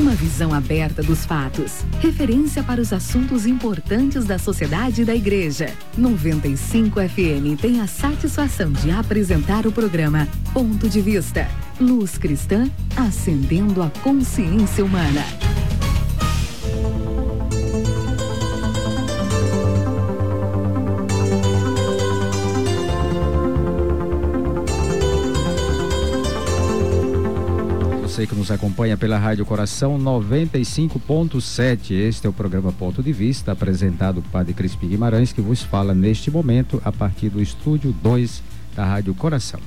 Uma visão aberta dos fatos. Referência para os assuntos importantes da sociedade e da igreja. 95 FM tem a satisfação de apresentar o programa Ponto de Vista. Luz cristã, acendendo a consciência humana. Você que nos acompanha pela Rádio Coração 95.7, este é o programa Ponto de Vista, apresentado por Padre Crispim Guimarães, que vos fala neste momento a partir do estúdio 2 da Rádio Coração.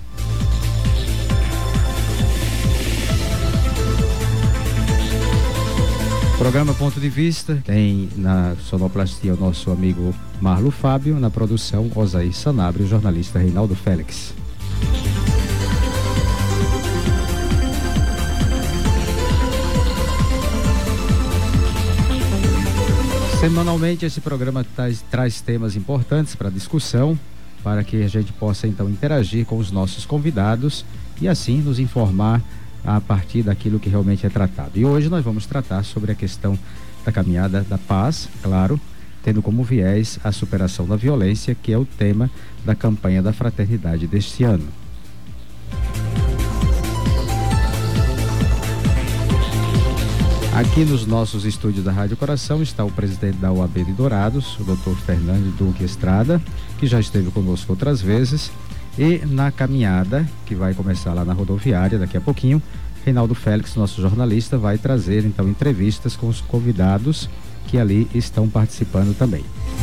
Programa Ponto de Vista tem na sonoplastia o nosso amigo Marlo Fábio, na produção Osair Sanabria, o jornalista Reinaldo Félix. Semanalmente esse programa traz temas importantes para discussão, para que a gente possa então interagir com os nossos convidados e assim nos informar a partir daquilo que realmente é tratado. E hoje nós vamos tratar sobre a questão da caminhada da paz, claro, tendo como viés a superação da violência, que é o tema da campanha da fraternidade deste ano. Aqui nos nossos estúdios da Rádio Coração está o presidente da OAB de Dourados, o Dr. Fernando Duque Estrada, que já esteve conosco outras vezes, e na caminhada, que vai começar lá na rodoviária daqui a pouquinho, Reinaldo Félix, nosso jornalista, vai trazer então entrevistas com os convidados que ali estão participando também.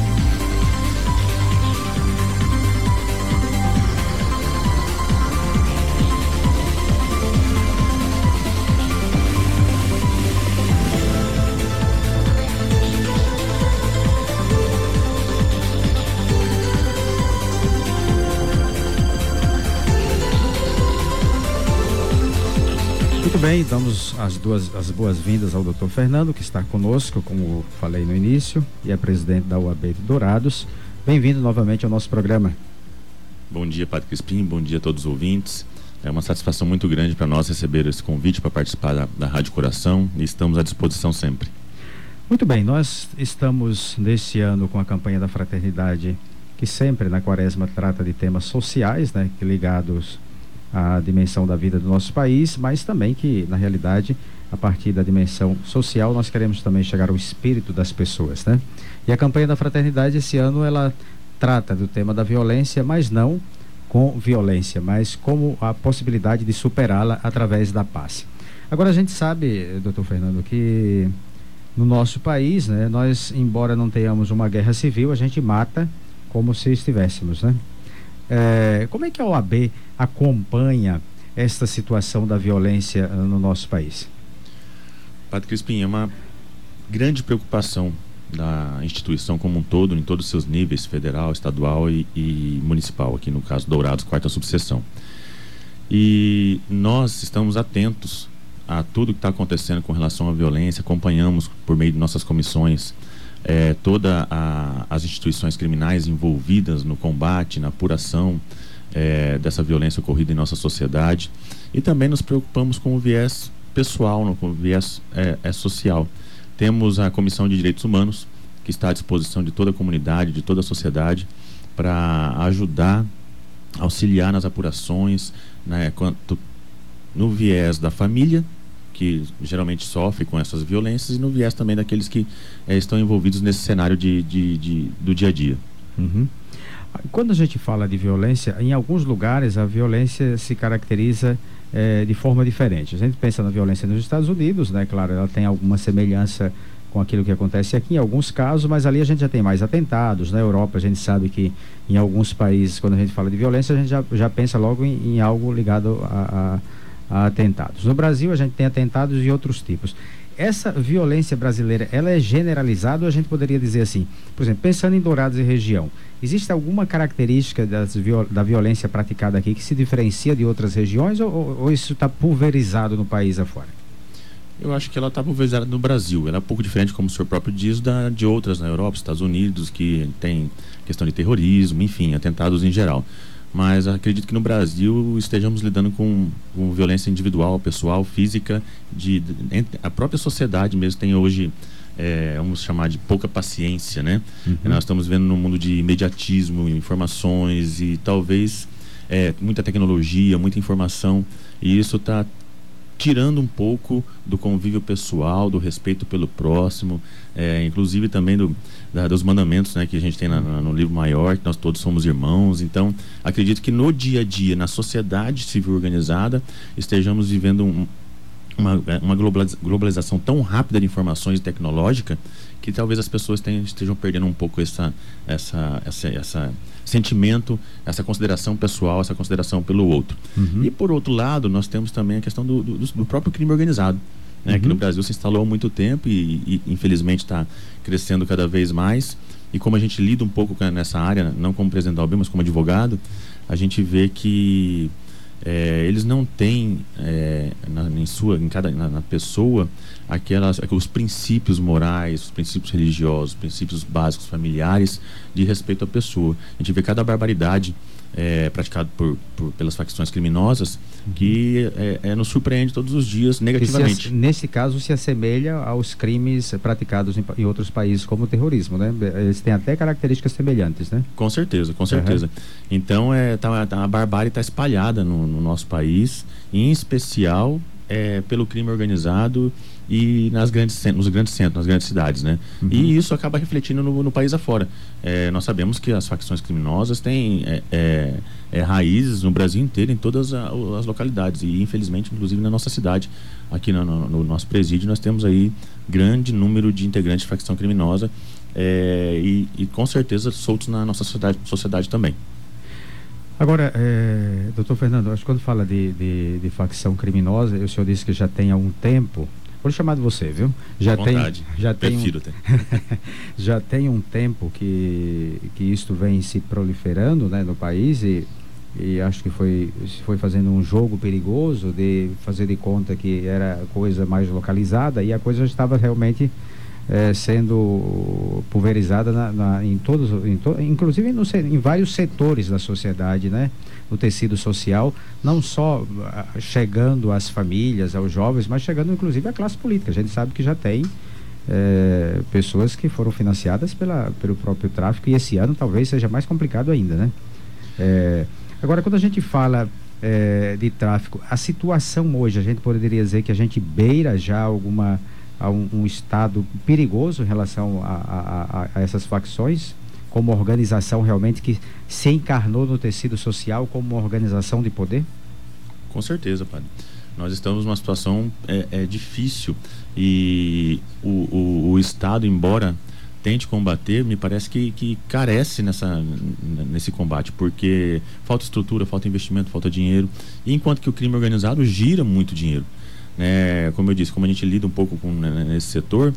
Muito bem, damos as boas-vindas ao Dr. Fernando, que está conosco, como falei no início, e é presidente da UAB de Dourados. Bem-vindo novamente ao nosso programa. Bom dia, Padre Crispim, bom dia a todos os ouvintes. É uma satisfação muito grande para nós receber esse convite para participar da Rádio Coração e estamos à disposição sempre. Muito bem, nós estamos neste ano com a campanha da fraternidade, que sempre na Quaresma trata de temas sociais, né, ligados a dimensão da vida do nosso país, mas também que, na realidade, a partir da dimensão social, nós queremos também chegar ao espírito das pessoas, né? E a campanha da fraternidade, esse ano, ela trata do tema da violência, mas não com violência, mas como a possibilidade de superá-la através da paz. Agora, a gente sabe, doutor Fernando, que no nosso país, né, nós, embora não tenhamos uma guerra civil, a gente mata como se estivéssemos, né? Como é que a OAB acompanha esta situação da violência no nosso país? Padre Crispim, é uma grande preocupação da instituição como um todo, em todos os seus níveis, federal, estadual e municipal, aqui no caso Dourados, 4ª subseção. E nós estamos atentos a tudo que está acontecendo com relação à violência, acompanhamos por meio de nossas comissões todas as instituições criminais envolvidas no combate, na apuração dessa violência ocorrida em nossa sociedade, e também nos preocupamos com o viés pessoal, com o viés social. Temos a Comissão de Direitos Humanos, que está à disposição de toda a comunidade, de toda a sociedade, para ajudar, auxiliar nas apurações, né, quanto no viés da família, que geralmente sofre com essas violências, e no viés também daqueles que estão envolvidos nesse cenário do dia a dia. Uhum. Quando a gente fala de violência, em alguns lugares a violência se caracteriza de forma diferente. A gente pensa na violência nos Estados Unidos, né? Claro, ela tem alguma semelhança com aquilo que acontece aqui em alguns casos, mas ali a gente já tem mais atentados. Na Europa a gente sabe que em alguns países, quando a gente fala de violência, a gente já pensa logo em algo ligado a atentados. No Brasil a gente tem atentados de outros tipos. Essa violência brasileira, ela é generalizada, ou a gente poderia dizer assim, por exemplo, pensando em Dourados e região, existe alguma característica da violência praticada aqui que se diferencia de outras regiões, ou isso está pulverizado no país afora? Eu acho que ela está pulverizada no Brasil. Ela é um pouco diferente, como o senhor próprio diz, de outras na Europa, Estados Unidos, que tem questão de terrorismo, enfim, atentados em geral. mas acredito que no Brasil estejamos lidando com violência individual, pessoal, física, a própria sociedade mesmo tem hoje, vamos chamar de pouca paciência, né? Nós estamos vendo num mundo de imediatismo, informações e talvez muita tecnologia, muita informação, e isso está tirando um pouco do convívio pessoal, do respeito pelo próximo, inclusive também dos mandamentos, né, que a gente tem no livro maior, que nós todos somos irmãos. Então, acredito que no dia a dia, na sociedade civil organizada, estejamos vivendo uma globalização tão rápida de informações e tecnológica que talvez as pessoas estejam perdendo um pouco esse sentimento, essa consideração pessoal, essa consideração pelo outro. E por outro lado, nós temos também a questão do próprio crime organizado, né, que no Brasil se instalou há muito tempo e infelizmente está crescendo cada vez mais. E como a gente lida um pouco nessa área, não como presidente da OAB, mas como advogado, a gente vê que eles não têm na pessoa aqueles princípios morais, os princípios religiosos, os princípios básicos familiares de respeito à pessoa. A gente vê cada barbaridade praticada pelas facções criminosas que nos surpreende todos os dias negativamente. Nesse caso se assemelha aos crimes praticados em outros países como o terrorismo, né? Eles têm até características semelhantes, né? Com certeza. Então a barbárie está espalhada no nosso país, em especial pelo crime organizado e nos grandes centros, nas grandes cidades, né? E isso acaba refletindo no país afora. Nós sabemos que as facções criminosas têm raízes no Brasil inteiro, em todas as localidades, e infelizmente, inclusive na nossa cidade, aqui no nosso presídio, nós temos aí grande número de integrantes de facção criminosa e com certeza soltos na nossa sociedade também. Agora, doutor Fernando, acho que quando fala de facção criminosa, o senhor disse que já tem algum tempo. Vou chamar de você, viu? Já tem um tempo que isto vem se proliferando, né, no país e acho que foi fazendo um jogo perigoso de fazer de conta que era coisa mais localizada, e a coisa estava realmente sendo pulverizada inclusive em vários setores da sociedade, né? No tecido social, não só chegando às famílias, aos jovens, mas chegando inclusive à classe política. A gente sabe que já tem pessoas que foram financiadas pelo próprio tráfico, e esse ano talvez seja mais complicado ainda, né? Agora, quando a gente fala de tráfico, a situação hoje, a gente poderia dizer que a gente beira já um estado perigoso em relação a essas facções, como organização realmente que se encarnou no tecido social como uma organização de poder? Com certeza, padre. Nós estamos numa situação difícil, e o Estado, embora tente combater, me parece que carece nesse combate, porque falta estrutura, falta investimento, falta dinheiro, e enquanto que o crime organizado gira muito dinheiro. Como eu disse, como a gente lida um pouco nesse setor,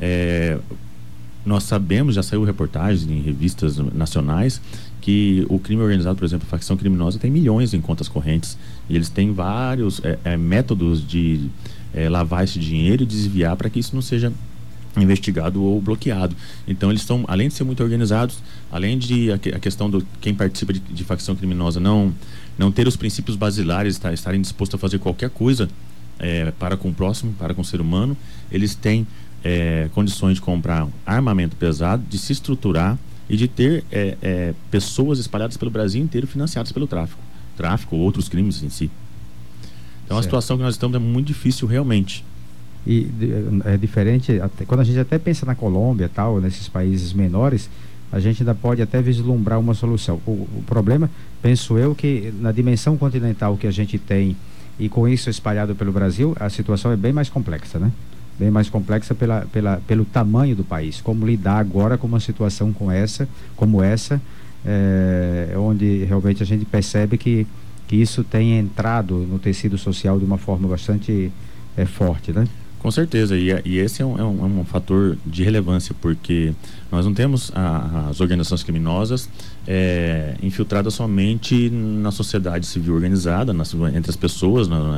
nós sabemos, já saiu reportagens em revistas nacionais, que o crime organizado, por exemplo, a facção criminosa, tem milhões em contas correntes, e eles têm vários métodos de lavar esse dinheiro e desviar para que isso não seja investigado ou bloqueado. Então eles estão, além de ser muito organizados, além de a questão do quem participa de facção criminosa não ter os princípios basilares, estarem dispostos a fazer qualquer coisa para com o próximo, para com o ser humano, eles têm condições de comprar armamento pesado, de se estruturar e de ter pessoas espalhadas pelo Brasil inteiro financiadas pelo tráfico ou outros crimes em si. Então a situação que nós estamos é muito difícil realmente. E é diferente, quando a gente até pensa na Colômbia, tal, nesses países menores, a gente ainda pode até vislumbrar uma solução. O problema, penso eu, que na dimensão continental que a gente tem, e com isso espalhado pelo Brasil, a situação é bem mais complexa, né? Bem mais complexa pelo tamanho do país. Como lidar agora com uma situação como essa, onde realmente a gente percebe que isso tem entrado no tecido social de uma forma bastante forte, né? Com certeza, e esse é um fator de relevância, porque nós não temos as organizações criminosas infiltradas somente na sociedade civil organizada, entre as pessoas,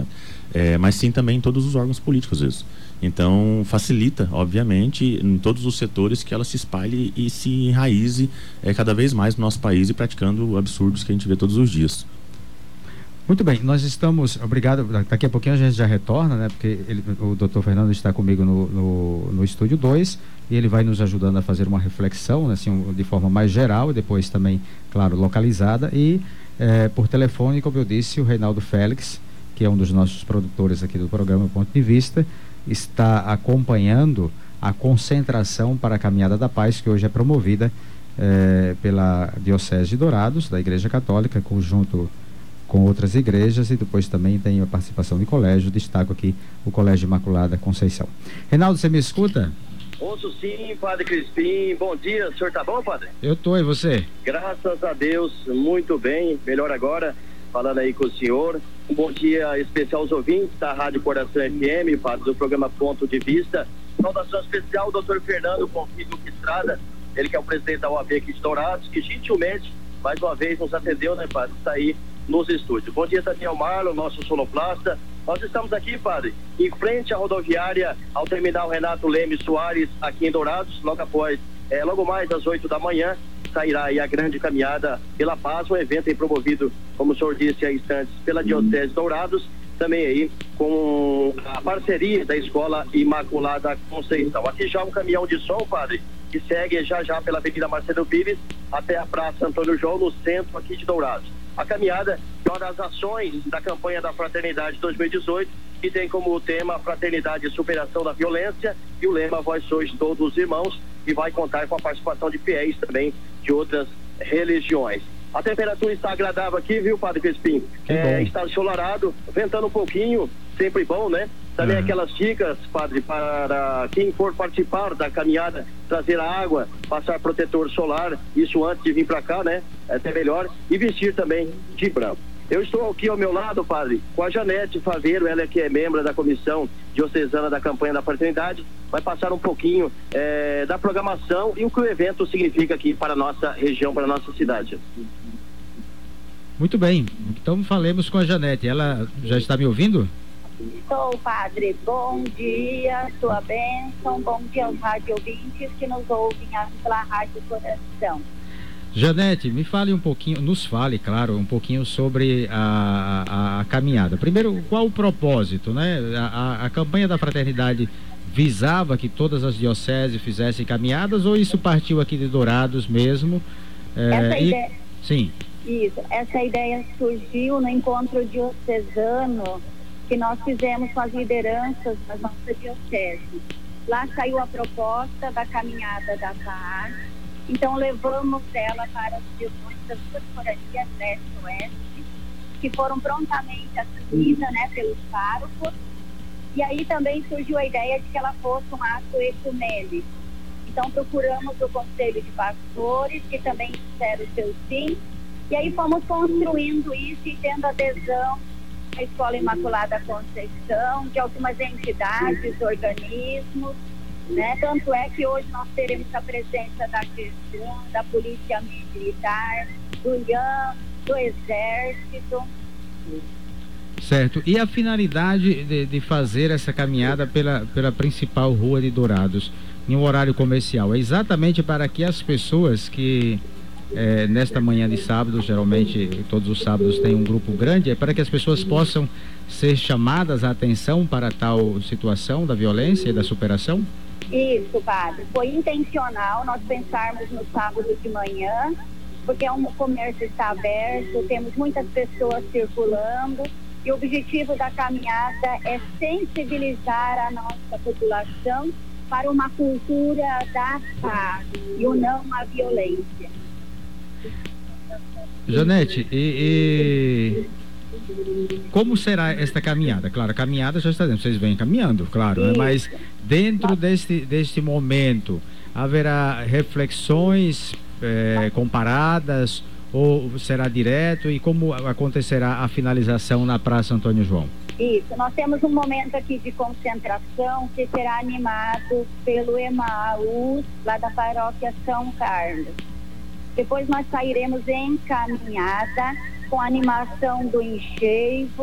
mas sim também em todos os órgãos políticos, às vezes. Então, facilita, obviamente, em todos os setores que ela se espalhe e se enraize cada vez mais no nosso país e praticando absurdos que a gente vê todos os dias. Muito bem, nós estamos, obrigado, daqui a pouquinho a gente já retorna, né, porque o Dr. Fernando está comigo no Estúdio 2 e ele vai nos ajudando a fazer uma reflexão, né, assim, de forma mais geral e depois também, claro, localizada e por telefone, como eu disse, o Reinaldo Félix, que é um dos nossos produtores aqui do programa Ponto de Vista, está acompanhando a concentração para a Caminhada da Paz, que hoje é promovida pela Diocese de Dourados, da Igreja Católica, conjunto com outras igrejas, e depois também tem a participação de colégio. Destaco aqui o Colégio Imaculada Conceição. Reinaldo, você me escuta? Ouço sim, Padre Crispim. Bom dia, o senhor tá bom, Padre? Eu tô, e você? Graças a Deus, muito bem, melhor agora, falando aí com o senhor. Um bom dia especial aos ouvintes da Rádio Coração FM, Padre, do programa Ponto de Vista. Saudação especial ao doutor Fernando Configo Estrada, ele que é o presidente da OAB aqui de Dourados, que gentilmente, mais uma vez, nos atendeu, né, Padre? Está aí nos estúdios. Bom dia, Daniel Marlon, nosso sonoplasta. Nós estamos aqui, Padre, em frente à rodoviária, ao terminal Renato Leme Soares, aqui em Dourados. Logo mais às 8 da manhã, sairá aí a grande caminhada pela paz, um evento aí promovido, como o senhor disse há instantes, pela Diocese de Dourados, também aí com a parceria da Escola Imaculada Conceição. Aqui já um caminhão de som, Padre, que segue já pela Avenida Marcelo Pires até a Praça Antônio João, no centro aqui de Dourados. A caminhada é uma das ações da campanha da Fraternidade 2018, que tem como tema Fraternidade e Superação da Violência, e o lema Vós sois todos irmãos, e vai contar com a participação de fiéis também de outras religiões. A temperatura está agradável aqui, viu, Padre Crispim? Está ensolarado, ventando um pouquinho, sempre bom, né? Também aquelas dicas, Padre, para quem for participar da caminhada, trazer a água, passar protetor solar, isso antes de vir para cá, né? É até melhor, e vestir também de branco. Eu estou aqui ao meu lado, Padre, com a Janete Faveiro, ela que é membro da Comissão Diocesana da Campanha da Fraternidade, vai passar um pouquinho da programação e o que o evento significa aqui para a nossa região, para a nossa cidade. Muito bem, então falemos com a Janete. Ela já está me ouvindo? Estou, Padre. Bom dia, sua bênção. Bom dia aos rádio ouvintes que nos ouvem pela Rádio Coração. Janete, me fale um pouquinho, nos fale, claro, um pouquinho sobre a caminhada. Primeiro, qual o propósito, né? A campanha da Fraternidade visava que todas as dioceses fizessem caminhadas, ou isso partiu aqui de Dourados mesmo? Essa ideia... Sim. Isso, essa ideia surgiu no encontro diocesano que nós fizemos com as lideranças da nossa diocese. Lá saiu a proposta da Caminhada da Paz, então levamos ela para as direções das duas corarias leste e oeste, que foram prontamente assumidas, né, pelos párocos, e aí também surgiu a ideia de que ela fosse um ato ecumênico. Então procuramos o Conselho de Pastores, que também disseram o seu sim, e aí fomos construindo isso e tendo adesão da Escola Imaculada Conceição, de algumas entidades, organismos, né? Tanto é que hoje nós teremos a presença da questão, da Polícia Militar, do IAM, do Exército. Certo. E a finalidade de fazer essa caminhada pela principal rua de Dourados, em um horário comercial, é exatamente para que as pessoas que nesta manhã de sábado, geralmente todos os sábados tem um grupo grande, é para que as pessoas possam ser chamadas a atenção para tal situação da violência e da superação? Isso, Padre. Foi intencional nós pensarmos no sábado de manhã, porque o comércio está aberto, temos muitas pessoas circulando, e o objetivo da caminhada é sensibilizar a nossa população para uma cultura da paz e o não à violência. Janete, e como será esta caminhada? Claro, a caminhada já está dentro, vocês vêm caminhando, claro, né? Mas dentro deste momento haverá reflexões comparadas, ou será direto, e como acontecerá a finalização na Praça Antônio João? Isso, nós temos um momento aqui de concentração que será animado pelo Emaús, lá da paróquia São Carlos. Depois nós sairemos em caminhada com a animação do Encheivos,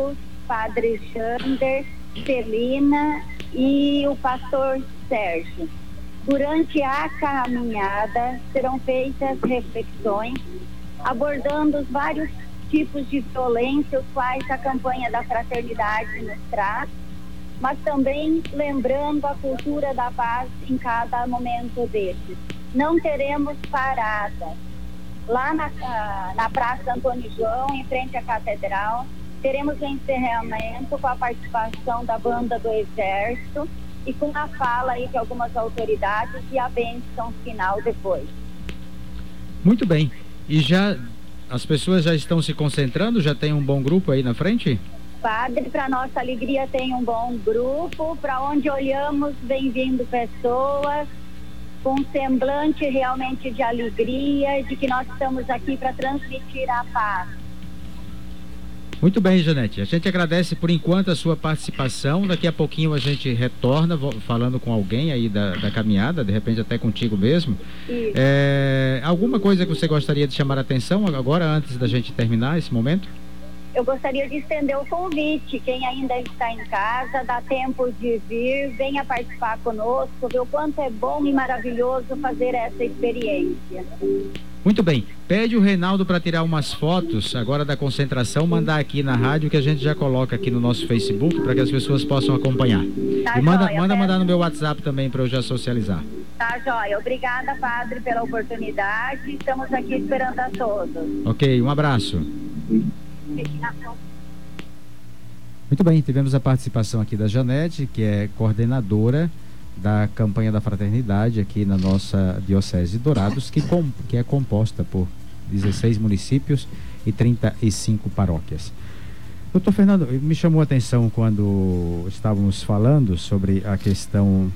Padre Jander, Celina e o pastor Sérgio. Durante a caminhada serão feitas reflexões abordando os vários tipos de violência, os quais a campanha da fraternidade nos traz, mas também lembrando a cultura da paz em cada momento desses. Não teremos parada. Lá na Praça Antônio João, em frente à Catedral, teremos o encerramento com a participação da Banda do Exército e com a fala aí de algumas autoridades e a bênção final depois. Muito bem. E já as pessoas já estão se concentrando? Já tem um bom grupo aí na frente? Padre, para nossa alegria tem um bom grupo. Para onde olhamos, vem vindo pessoas com um semblante realmente de alegria, de que nós estamos aqui para transmitir a paz. Muito bem, Janete. A gente agradece por enquanto a sua participação. Daqui a pouquinho a gente retorna falando com alguém aí da caminhada, de repente até contigo mesmo. Alguma coisa que você gostaria de chamar a atenção agora, antes da gente terminar esse momento? Eu gostaria de estender o convite. Quem ainda está em casa, dá tempo de vir, venha participar conosco, ver o quanto é bom e maravilhoso fazer essa experiência. Muito bem. Pede o Reinaldo para tirar umas fotos agora da concentração, mandar aqui na rádio, que a gente já coloca aqui no nosso Facebook para que as pessoas possam acompanhar. Tá, e manda mandar no meu WhatsApp também para eu já socializar. Tá, joia. Obrigada, Padre, pela oportunidade. Estamos aqui esperando a todos. Ok, um abraço. Muito bem, tivemos a participação aqui da Janete, que é coordenadora da campanha da fraternidade aqui na nossa Diocese de Dourados, que é composta por 16 municípios e 35 paróquias. Doutor Fernando, me chamou a atenção quando estávamos falando sobre a questão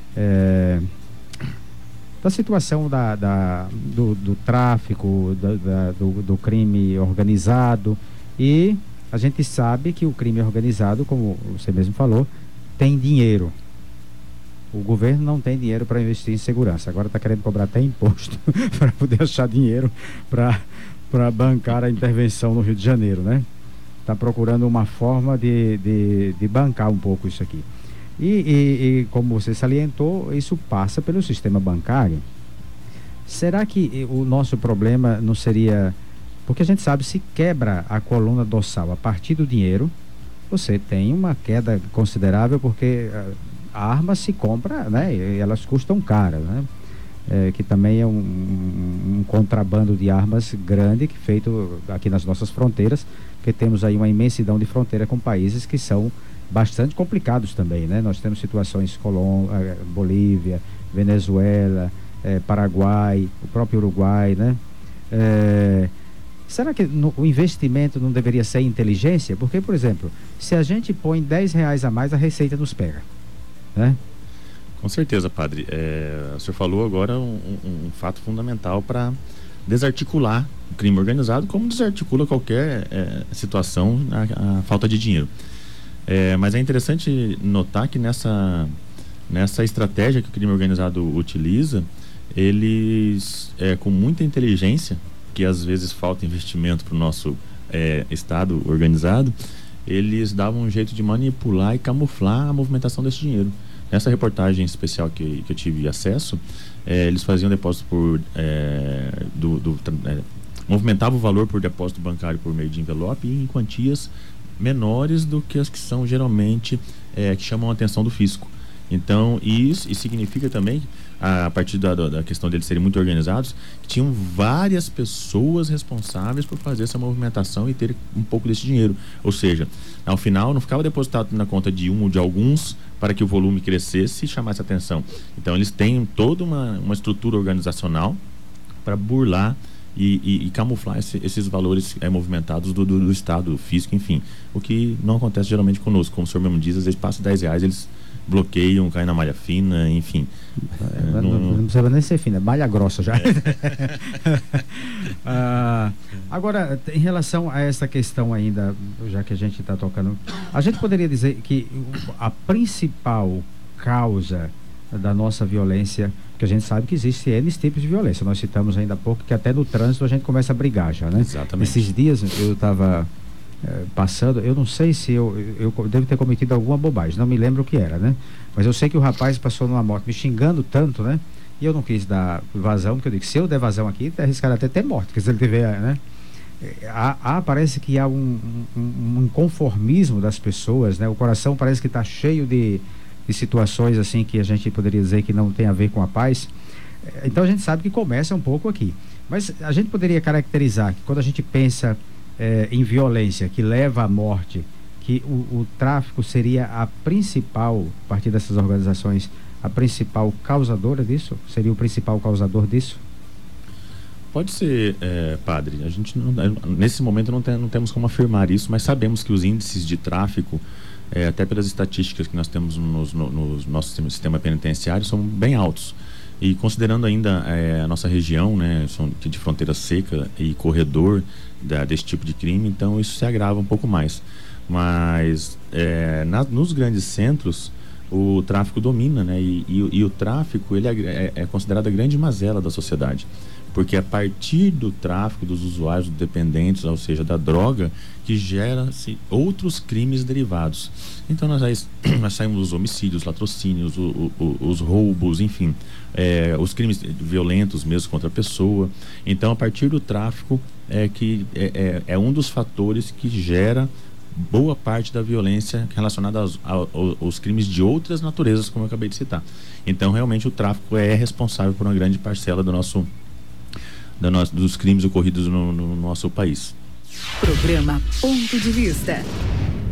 da situação do tráfico, do crime organizado, e a gente sabe que o crime organizado, como você mesmo falou, tem dinheiro. O governo não tem dinheiro para investir em segurança. Agora está querendo cobrar até imposto para poder achar dinheiro para bancar a intervenção no Rio de Janeiro, né? Está procurando uma forma de bancar um pouco isso aqui. E como você salientou, isso passa pelo sistema bancário. Será que o nosso problema não seria... Porque a gente sabe, se quebra a coluna dorsal a partir do dinheiro, você tem uma queda considerável, porque a arma se compra, né? E elas custam caras, né? Que também é um contrabando de armas grande, que feito aqui nas nossas fronteiras, porque temos aí uma imensidão de fronteira com países que são bastante complicados também, né? Nós temos situações Bolívia, Venezuela, Paraguai, o próprio Uruguai, né? Será que o investimento não deveria ser inteligência? Porque, por exemplo, se a gente põe R$10 a mais, a Receita nos pega, né? Com certeza, padre. O senhor falou agora um fato fundamental para desarticular o crime organizado, como desarticula qualquer situação, a falta de dinheiro. Mas é interessante notar que nessa estratégia que o crime organizado utiliza, eles, com muita inteligência, que às vezes falta investimento para o nosso Estado organizado, eles davam um jeito de manipular e camuflar a movimentação desse dinheiro. Nessa reportagem especial que eu tive acesso, eles faziam depósito movimentavam o valor por depósito bancário por meio de envelope e em quantias menores do que as que são geralmente que chamam a atenção do fisco. Então, isso significa também, a partir da questão deles serem muito organizados, que tinham várias pessoas responsáveis por fazer essa movimentação e ter um pouco desse dinheiro. Ou seja, ao final não ficava depositado na conta de um ou de alguns para que o volume crescesse e chamasse atenção. Então, eles têm toda uma estrutura organizacional para burlar e camuflar esses valores movimentados do Estado, do fisco, enfim. O que não acontece geralmente conosco. Como o senhor mesmo diz, às vezes passa R$10, eles bloqueiam, caem na malha fina, enfim. Não precisa nem ser fina, malha grossa já. Agora, em relação a essa questão ainda, já que a gente está tocando, a gente poderia dizer que a principal causa da nossa violência, porque a gente sabe que existe N tipos de violência, nós citamos ainda há pouco que até no trânsito a gente começa a brigar já, né? Exatamente. Esses dias eu estava passando, eu não sei se eu devo ter cometido alguma bobagem, não me lembro o que era, né? Mas eu sei que o rapaz passou numa moto me xingando tanto, né? E eu não quis dar vazão, porque eu digo, se eu der vazão aqui, é arriscado até ter morte, porque se ele tiver, né? Parece que há um inconformismo das pessoas, né? O coração parece que está cheio de situações assim que a gente poderia dizer que não tem a ver com a paz. Então a gente sabe que começa um pouco aqui, mas a gente poderia caracterizar que quando a gente pensa em violência que leva à morte, que o tráfico seria a principal, a partir dessas organizações, a principal causadora disso? Seria o principal causador disso? Pode ser, padre. A gente nesse momento não temos como afirmar isso, mas sabemos que os índices de tráfico, até pelas estatísticas que nós temos no nosso sistema penitenciário, são bem altos. E considerando ainda a nossa região, né, de fronteira seca e corredor desse tipo de crime, então isso se agrava um pouco mais. Mas nos grandes centros o tráfico domina, né, e o tráfico ele é considerado a grande mazela da sociedade, porque é a partir do tráfico dos usuários, dos dependentes, ou seja, da droga, que gera-se outros crimes derivados. Então nós saímos os homicídios, latrocínios, os roubos, enfim, os crimes violentos mesmo contra a pessoa. Então a partir do tráfico é um dos fatores que gera boa parte da violência relacionada aos crimes de outras naturezas, como eu acabei de citar. Então realmente o tráfico é responsável por uma grande parcela dos crimes ocorridos no nosso país. Programa Ponto de Vista.